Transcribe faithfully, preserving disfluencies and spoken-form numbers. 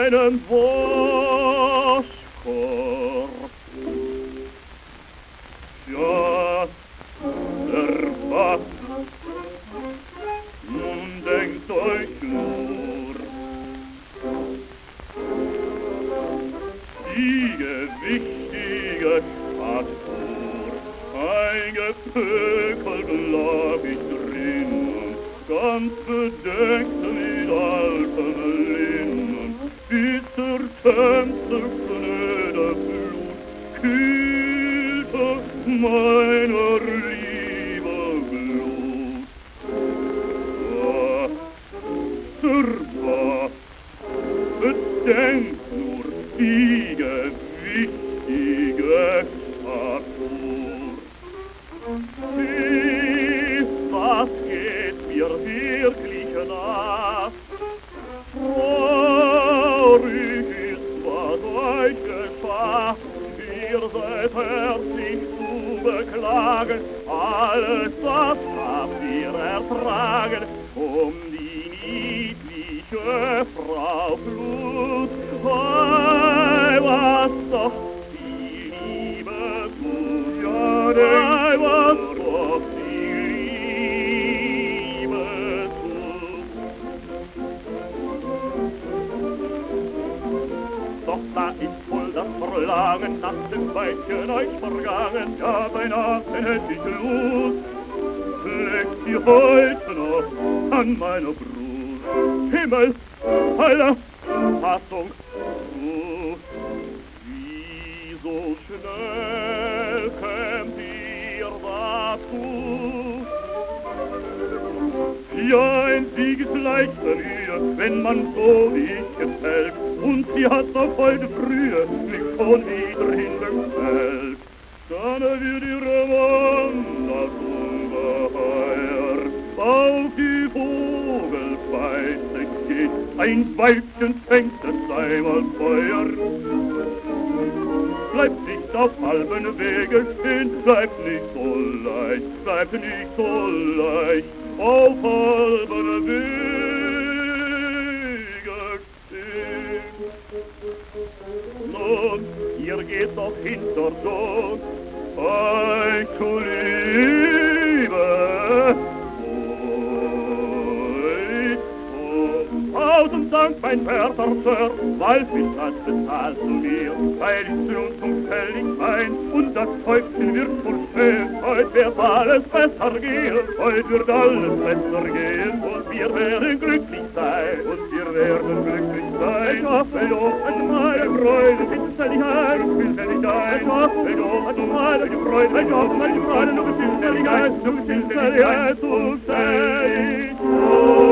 meinem Waschkorb. Ja, der Bach, nun denkt euch nur, die gewichtige Statur, ein Gepökel lag ich drinnen, ganz bedeckt mit alten Linnen, bis der Tänzel schnöde Blut kühlte meiner Liebe Blut. Ach, der Bach, bedenkt nur die gewichtige Statur. Wie, was geht mir wirklich nach? Traurig ist, was euch geschah. Ihr seid herzlich zu beklagen, alles das habt ihr ertragen, um die niedliche Frau Blut. Ei, was doch die Liebe tut, ja, ei, was doch die Liebe tut. Doch da ist wohl das Verlangen nach dem Weibchen euch vergangen, ja, beinahe hätt ich Lust, legt sie heute noch an meiner Brust. Himmel, aller Fassung zu, wie so schnell kämt ihr dazu. Ja, ein Sieg ist leichter Mühe, wenn man so wie ich gefällt, und sie hat auf heute Frühe mich schon wieder hinterfällt. Dann wird ihre Wanderung ungeheuer auf die Vogelspeiche geht, ein Weibchen fängt es einmal Feuer. Bleibt nicht auf halben Wege stehen, bleibt nicht so leicht, bleibt nicht so leicht auf halben Wege stehen. Nun, ihr geht doch hinter Ton, euch zu Liebe. Tausend Dank, mein werter Sir, weil bis das bezahlt zu mir, weil ich zu uns und fällig ein, und das Häufchen wird wohl schön, heut wird alles besser gehen, heut wird alles besser gehen, und wir werden glücklich sein, und wir werden glücklich sein. Ich hoffe doch, an meine Freude, finsterlich ein, und finsterlich ein, ich hoffe doch, an meine Freude, ich hoffe, meine Freude, noch finsterlich ein, noch finsterlich ein, zu sein.